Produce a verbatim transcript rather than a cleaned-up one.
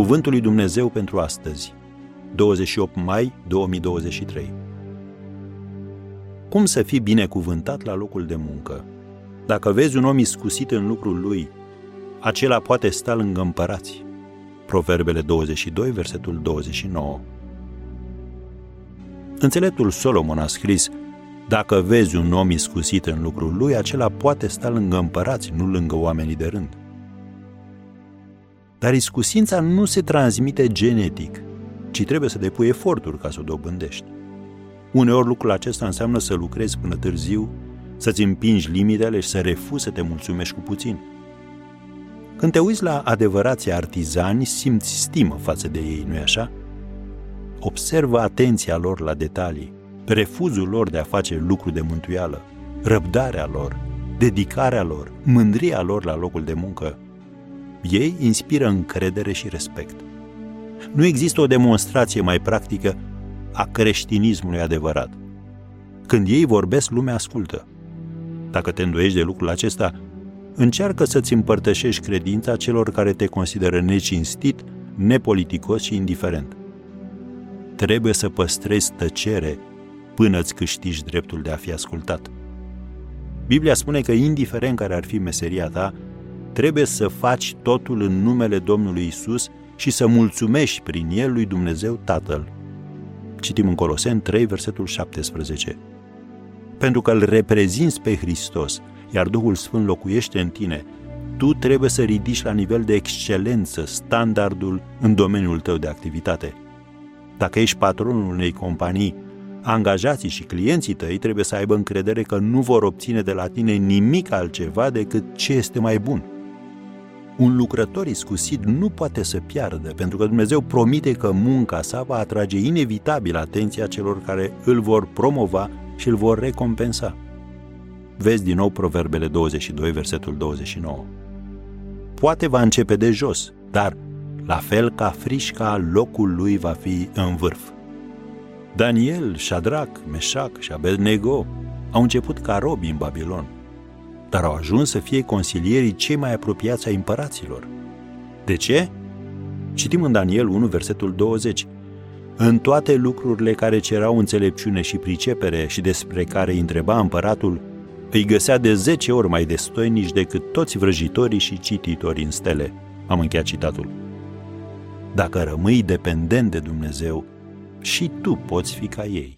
Cuvântul lui Dumnezeu pentru astăzi, douăzeci și opt mai două mii douăzeci și trei. Cum să fii binecuvântat la locul de muncă? Dacă vezi un om iscusit în lucrul lui, acela poate sta lângă împărați. Proverbele douăzeci și doi, versetul douăzeci și nouă. Înțeleptul Solomon a scris: dacă vezi un om iscusit în lucrul lui, acela poate sta lângă împărați, nu lângă oamenii de rând. Dar iscusința nu se transmite genetic, ci trebuie să depui eforturi ca să o dobândești. Uneori lucrul acesta înseamnă să lucrezi până târziu, să-ți împingi limitele și să refuzi să te mulțumești cu puțin. Când te uiți la adevărații artizani, simți stimă față de ei, nu-i așa? Observă atenția lor la detalii, refuzul lor de a face lucru de mântuială, răbdarea lor, dedicarea lor, mândria lor la locul de muncă. Ei inspiră încredere și respect. Nu există o demonstrație mai practică a creștinismului adevărat. Când ei vorbesc, lumea ascultă. Dacă te îndoiești de lucrul acesta, încearcă să-ți împărtășești credința celor care te consideră necinstit, nepoliticos și indiferent. Trebuie să păstrezi tăcere până îți câștigi dreptul de a fi ascultat. Biblia spune că, indiferent care ar fi meseria ta, trebuie să faci totul în numele Domnului Isus și să mulțumești prin el lui Dumnezeu Tatăl. Citim în Coloseni trei, versetul șaptesprezece. Pentru că îl reprezinți pe Hristos, iar Duhul Sfânt locuiește în tine, tu trebuie să ridici la nivel de excelență standardul în domeniul tău de activitate. Dacă ești patronul unei companii, angajații și clienții tăi trebuie să aibă încredere că nu vor obține de la tine nimic altceva decât ce este mai bun. Un lucrător iscusit nu poate să piardă, pentru că Dumnezeu promite că munca sa va atrage inevitabil atenția celor care îl vor promova și îl vor recompensa. Vezi din nou Proverbele douăzeci și doi, versetul douăzeci și nouă. Poate va începe de jos, dar la fel ca frișca, locul lui va fi în vârf. Daniel, Șadrac, Meșac și Abednego au început ca robi în Babilon, dar au ajuns să fie consilierii cei mai apropiați ai împăraților. De ce? Citim în Daniel unu, versetul douăzeci. În toate lucrurile care cerau înțelepciune și pricepere și despre care îi întreba împăratul, îi găsea de zece ori mai destoinici decât toți vrăjitorii și cititorii în stele. Am încheiat citatul. Dacă rămâi dependent de Dumnezeu, și tu poți fi ca ei.